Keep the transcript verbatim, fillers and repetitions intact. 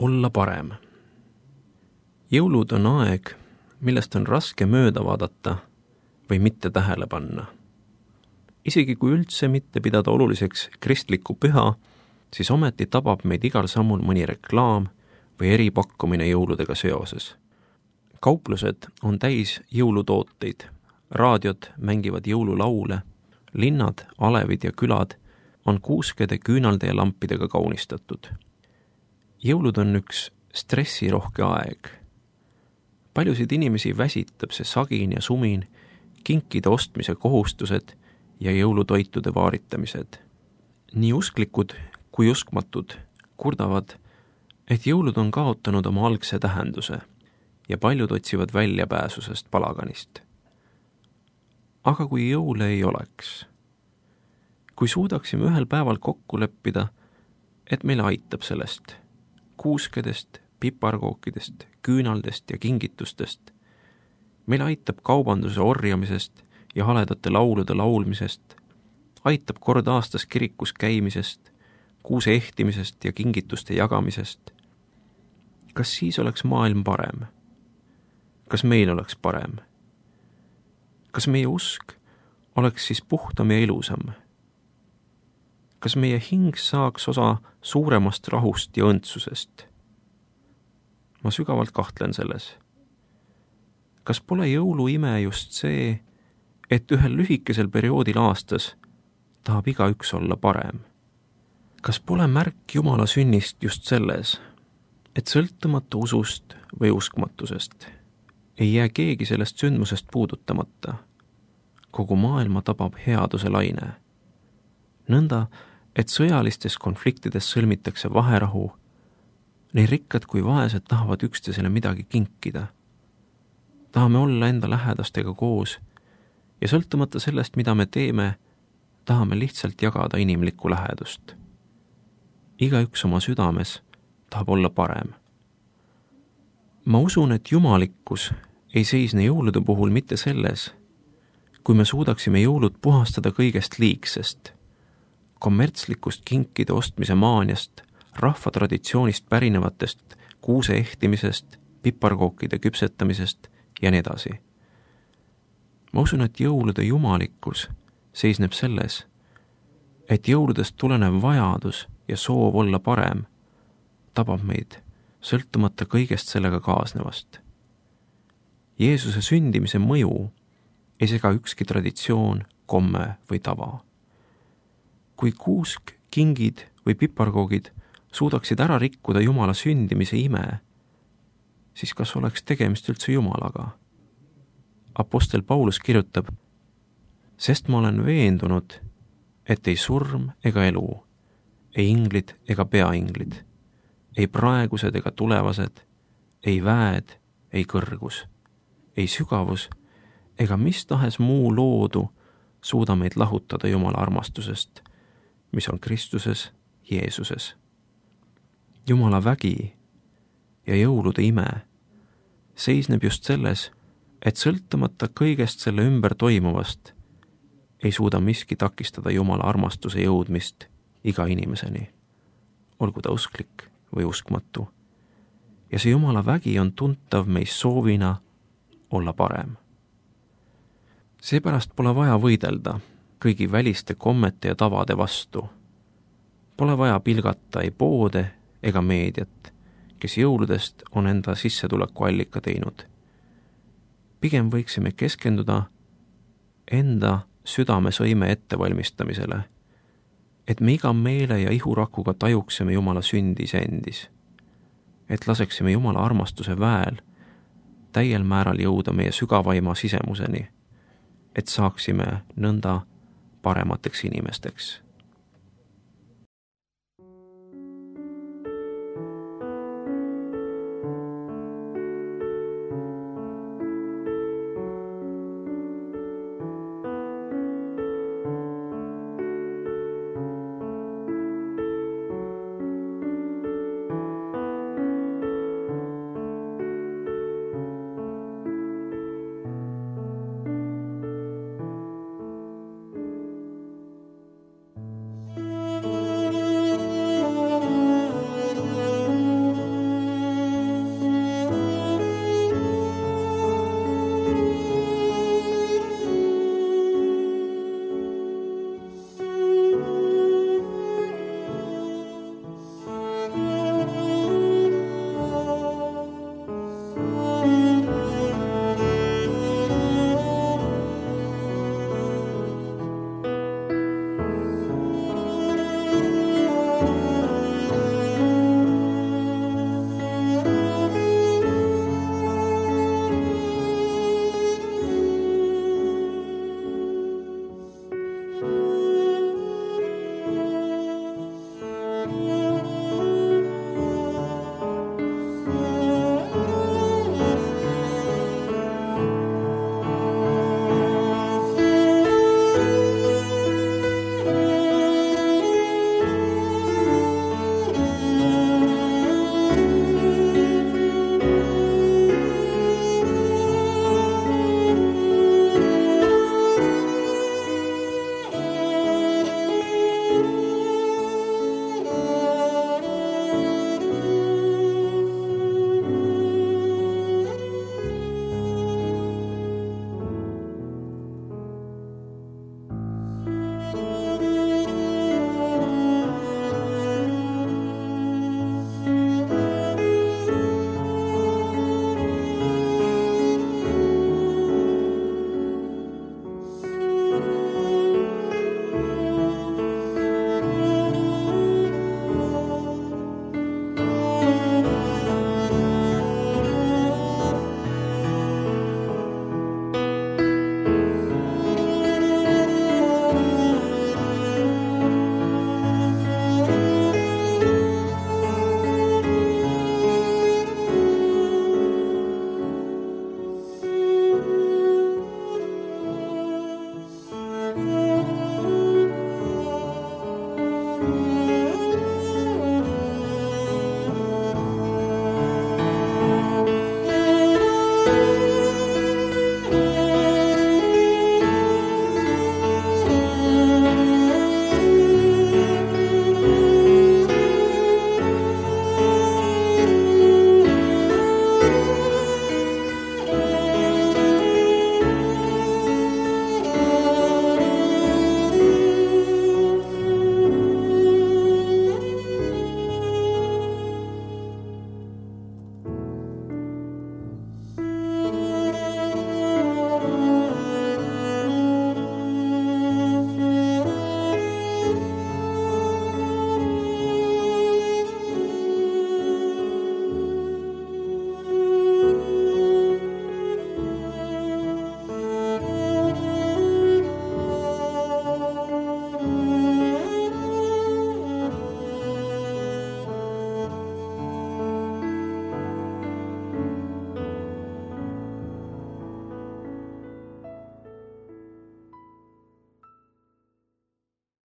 olla parem. Jõulud on aeg, millest on raske mööda vaadata või mitte tähele panna. Isegi kui üldse mitte pidada oluliseks kristlikku püha, siis ometi tabab meid igal sammul mõni reklaam või eripakkumine jõuludega seoses. Kauplused on täis jõulutooteid, raadiod mängivad jõululaule, linnad, alevid ja külad on kuuskede, küünalde ja lampidega kaunistatud. Jõulud on üks stressirohke aeg. Paljusid inimesi väsitab see sagin ja sumin, kinkide ostmise kohustused ja jõulutoitude vaaritamised. Nii usklikud kui uskmatud kurdavad, et jõulud on kaotanud oma algse tähenduse ja paljud otsivad väljapääsusest palaganist. Aga kui jõule ei oleks, kui suudaksime ühel päeval kokku leppida, et meile aitab sellest kuuskedest, piparkookidest, küünaldest ja kingitustest, meile aitab kaubanduse orjamisest ja haledate laulude laulmisest, aitab kord aastas kirikus käimisest, kuuse ehtimisest ja kingituste jagamisest. Kas siis oleks maailm parem? Kas meil oleks parem? Kas meie usk oleks siis puhtam ja ilusam? Kas meie hing saaks osa suuremast rahust ja õndsusest? Ma sügavalt kahtlen selles. Kas pole jõulu ime just see, et ühel lühikesel perioodil aastas tahab igaüks olla parem? Kas pole märk Jumala sünnist just selles, et sõltumata usust või uskmatusest ei jää keegi sellest sündmusest puudutamata? Kogu maailma tabab headuse laine. Nõnda, et sõjalistes konfliktides sõlmitakse vaherahu, nii rikkad kui vaesed tahavad üksteisele midagi kinkida. Tahame olla enda lähedastega koos ja sõltumata sellest, mida me teeme, tahame lihtsalt jagada inimlikku lähedust. Igaüks oma südames tahab olla parem. Ma usun, et jumalikkus ei seisne jõulude puhul mitte selles, kui me suudaksime jõulud puhastada kõigest liigsest, kommertslikust kinkide ostmise maaniast, rahvatraditsioonist pärinevatest kuuse ehtimisest, piparkookide küpsetamisest ja nii edasi. Ma usun, et jõulude jumalikkus seisneb selles, et jõuludest tulenev vajadus ja soov olla parem tabab meid sõltumata kõigest sellega kaasnevast. Jeesuse sündimise mõju ei sega ükski traditsioon, komme või tava. Kui kuusk, kingid või piparkoogid suudaksid ära rikkuda Jumala sündimise ime, siis kas oleks tegemist üldse Jumalaga? Apostel Paulus kirjutab, sest ma olen veendunud, et ei surm ega elu, ei inglid ega peainglid, ei praegused ega tulevased, ei väed, ei kõrgus, ei sügavus ega mis tahes muu loodu suuda meid lahutada Jumala armastusest, mis on Kristuses, Jeesuses. Jumala vägi ja jõulude ime seisneb just selles, et sõltumata kõigest selle ümber toimuvast ei suuda miski takistada Jumala armastuse jõudmist iga inimeseni, olgu ta usklik või uskmatu. Ja see Jumala vägi on tuntav meis soovina olla parem. Seepärast pole vaja võidelda kõigi väliste kommete ja tavade vastu. Pole vaja pilgata ei poode ega meediat, kes jõuludest on enda sissetuleku allika teinud. Pigem võiksime keskenduda enda südamesõime ettevalmistamisele, et me iga meele ja ihurakuga tajuksime Jumala sündi iseendis, et laseksime Jumala armastuse väel täiel määral jõuda meie sügavaima sisemuseni, et saaksime nõnda paremateks inimesteks.